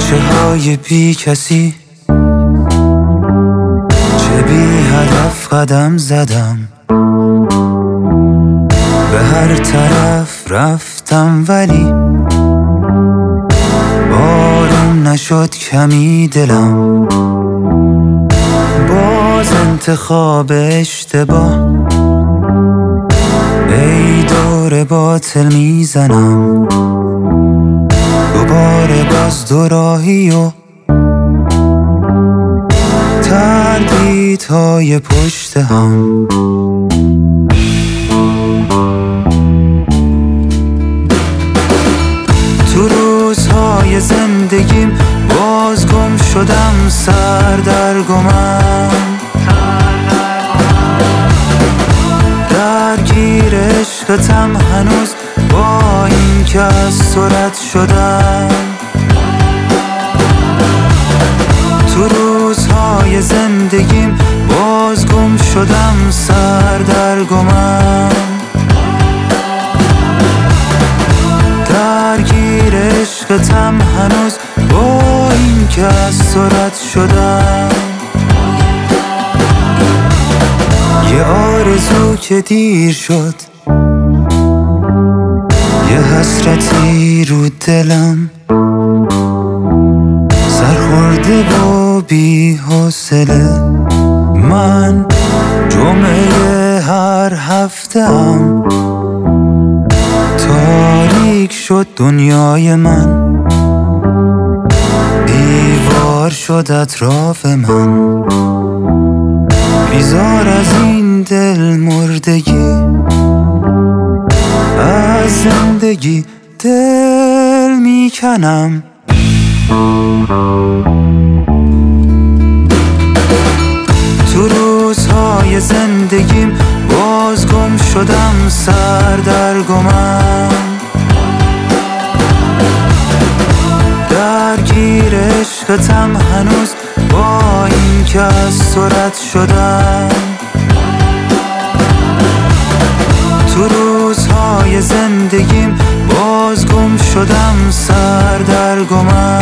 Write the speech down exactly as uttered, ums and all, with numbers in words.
کوچه های بی کسی، چه بی هدف قدم زدم، به هر طرف رفتم ولی آروم نشد کمی دلم. باز انتخاب اشتباه، ای دور باطل میزنم، دوباره باز دو راهی و تردیدهای پشت هم. تو روزهای زندگیم باز گم شدم، سر در گمم، درگیر عشقتم هنوز با این که از تو رد شدم. تو روزهای زندگیم باز گم شدم، سر در گمم، درگیر عشقتم هنوز با این که از تو رد شدم. یه آرزو که دیر شد، یه حسرتی رو دلم، سرخورده و بی حوصله. من جمعه هر هفته‌ام، تاریک شد دنیای من، دیوار شد اطراف من. بیزار از این دل مردگی، از زندگی دل میکنم. تو روزهای زندگیم باز گم شدم، سر در گمم، درگیر عشقتم هنوز با این که از تو رد شدم. تو روزهای زندگیم باز گم شدم، سر در گمم،